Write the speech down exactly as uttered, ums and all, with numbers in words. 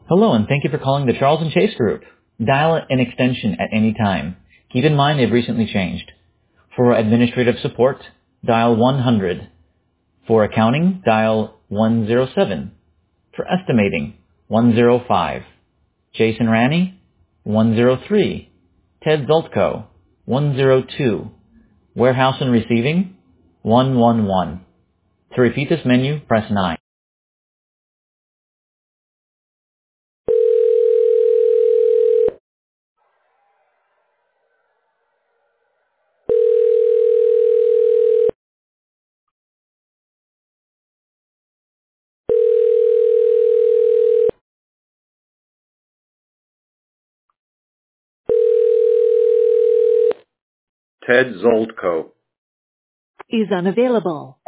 Hello, and thank you for calling the Charles and Chase Group. Dial an extension at any time. Keep in mind they've recently changed. For administrative support, dial one hundred. For accounting, dial one zero seven. For estimating, one zero five. Jason Ranney, one zero three. Ted Zoltko, one zero two. Warehouse and receiving, one one one. To repeat this menu, press nine. Ted Zoltko is unavailable.